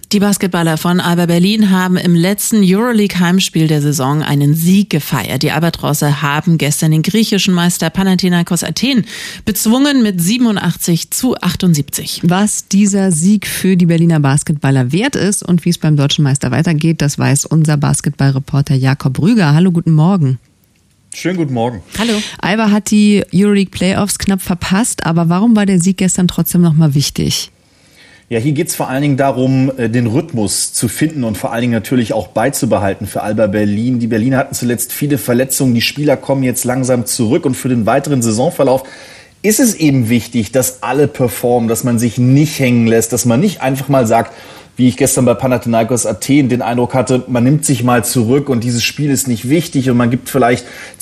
Die Basketballer von Alba Berlin haben im letzten Euroleague-Heimspiel der Saison einen Sieg gefeiert. Die Albatrosse haben gestern den griechischen Meister Panathinaikos Athen bezwungen mit 87-78. Was dieser Sieg für die Berliner Basketballer wert ist und wie es beim deutschen Meister weitergeht, das weiß unser Basketballreporter Jakob Rüger. Hallo, guten Morgen. Schönen guten Morgen. Hallo. Alba hat die Euroleague Playoffs knapp verpasst, aber warum war der Sieg gestern trotzdem nochmal wichtig? Ja, hier geht's vor allen Dingen darum, den Rhythmus zu finden und vor allen Dingen natürlich auch beizubehalten für Alba Berlin. Die Berliner hatten zuletzt viele Verletzungen, die Spieler kommen jetzt langsam zurück und für den weiteren Saisonverlauf ist es eben wichtig, dass alle performen, dass man sich nicht hängen lässt, dass man nicht einfach mal sagt, wie ich gestern bei Panathinaikos Athen den Eindruck hatte, man nimmt sich mal zurück und dieses Spiel ist nicht wichtig und man gibt vielleicht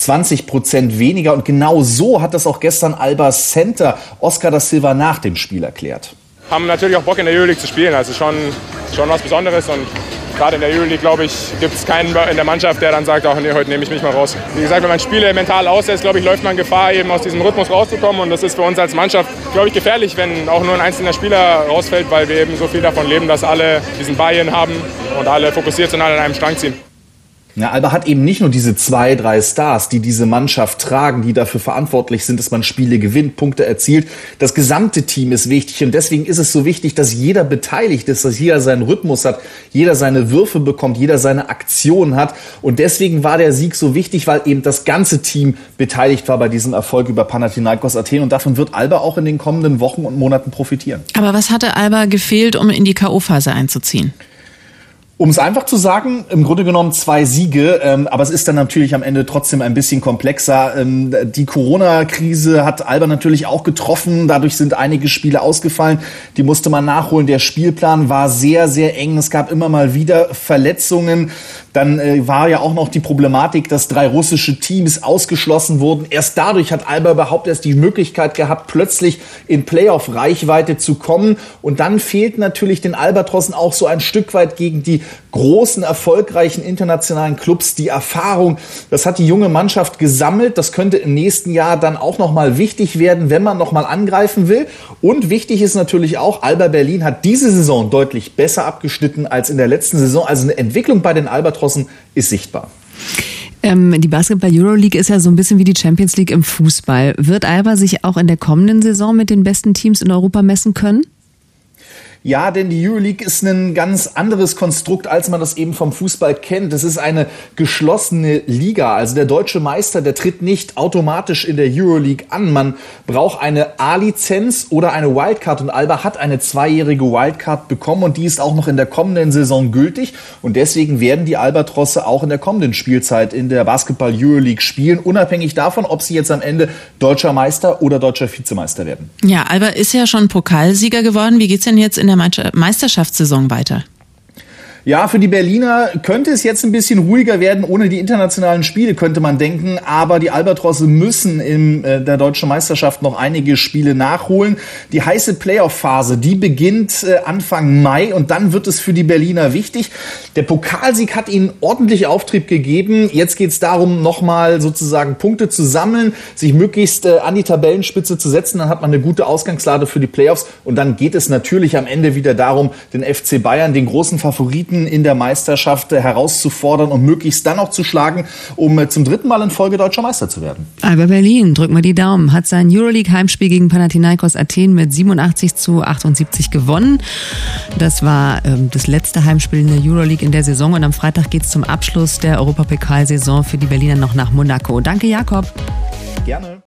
20% weniger. Und genau so hat das auch gestern Albas Center Oscar da Silva nach dem Spiel erklärt. Haben natürlich auch Bock in der Euroleague zu spielen, also schon was Besonderes und gerade in der Euroleague, glaube ich, gibt es keinen in der Mannschaft, der dann sagt, ach nee, heute nehme ich mich mal raus. Wie gesagt, wenn man Spiele mental aussetzt, glaube ich, läuft man Gefahr, eben aus diesem Rhythmus rauszukommen und das ist für uns als Mannschaft, glaube ich, gefährlich, wenn auch nur ein einzelner Spieler rausfällt, weil wir eben so viel davon leben, dass alle diesen Buy-in haben und alle fokussiert sind, alle an einem Strang ziehen. Ja, Alba hat eben nicht nur diese 2, 3 Stars, die diese Mannschaft tragen, die dafür verantwortlich sind, dass man Spiele gewinnt, Punkte erzielt. Das gesamte Team ist wichtig und deswegen ist es so wichtig, dass jeder beteiligt ist, dass jeder seinen Rhythmus hat, jeder seine Würfe bekommt, jeder seine Aktion hat. Und deswegen war der Sieg so wichtig, weil eben das ganze Team beteiligt war bei diesem Erfolg über Panathinaikos Athen und davon wird Alba auch in den kommenden Wochen und Monaten profitieren. Aber was hatte Alba gefehlt, um in die K.O.-Phase einzuziehen? Um es einfach zu sagen, im Grunde genommen 2 Siege, aber es ist dann natürlich am Ende trotzdem ein bisschen komplexer. Die Corona-Krise hat Alba natürlich auch getroffen, dadurch sind einige Spiele ausgefallen, die musste man nachholen. Der Spielplan war sehr, sehr eng, es gab immer mal wieder Verletzungen. Dann war ja auch noch die Problematik, dass 3 russische Teams ausgeschlossen wurden. Erst dadurch hat Alba überhaupt erst die Möglichkeit gehabt, plötzlich in Playoff-Reichweite zu kommen. Und dann fehlt natürlich den Albatrossen auch so ein Stück weit gegen die großen, erfolgreichen internationalen Clubs die Erfahrung. Das hat die junge Mannschaft gesammelt. Das könnte im nächsten Jahr dann auch nochmal wichtig werden, wenn man nochmal angreifen will. Und wichtig ist natürlich auch, Alba Berlin hat diese Saison deutlich besser abgeschnitten als in der letzten Saison. Also eine Entwicklung bei den Albatrossen ist sichtbar. Die Basketball-Euroleague ist ja so ein bisschen wie die Champions League im Fußball. Wird Alba sich auch in der kommenden Saison mit den besten Teams in Europa messen können? Ja, denn die Euroleague ist ein ganz anderes Konstrukt, als man das eben vom Fußball kennt. Das ist eine geschlossene Liga. Also der deutsche Meister, der tritt nicht automatisch in der Euroleague an. Man braucht eine A-Lizenz oder eine Wildcard. Und Alba hat eine 2-jährige Wildcard bekommen und die ist auch noch in der kommenden Saison gültig. Und deswegen werden die Albatrosse auch in der kommenden Spielzeit in der Basketball-Euroleague spielen, unabhängig davon, ob sie jetzt am Ende deutscher Meister oder deutscher Vizemeister werden. Ja, Alba ist ja schon Pokalsieger geworden. Wie geht's denn jetzt in der Meisterschaftssaison weiter? Ja, für die Berliner könnte es jetzt ein bisschen ruhiger werden, ohne die internationalen Spiele, könnte man denken. Aber die Albatrosse müssen in der deutschen Meisterschaft noch einige Spiele nachholen. Die heiße Playoff-Phase, die beginnt Anfang Mai und dann wird es für die Berliner wichtig. Der Pokalsieg hat ihnen ordentlich Auftrieb gegeben. Jetzt geht es darum, nochmal sozusagen Punkte zu sammeln, sich möglichst an die Tabellenspitze zu setzen. Dann hat man eine gute Ausgangslage für die Playoffs. Und dann geht es natürlich am Ende wieder darum, den FC Bayern, den großen Favoriten in der Meisterschaft herauszufordern und möglichst dann auch zu schlagen, um zum 3. Mal in Folge deutscher Meister zu werden. Alba Berlin, drück mal die Daumen, hat sein Euroleague-Heimspiel gegen Panathinaikos Athen mit 87-78 gewonnen. Das war das letzte Heimspiel in der Euroleague in der Saison und am Freitag geht es zum Abschluss der Europapokalsaison für die Berliner noch nach Monaco. Danke, Jakob. Gerne.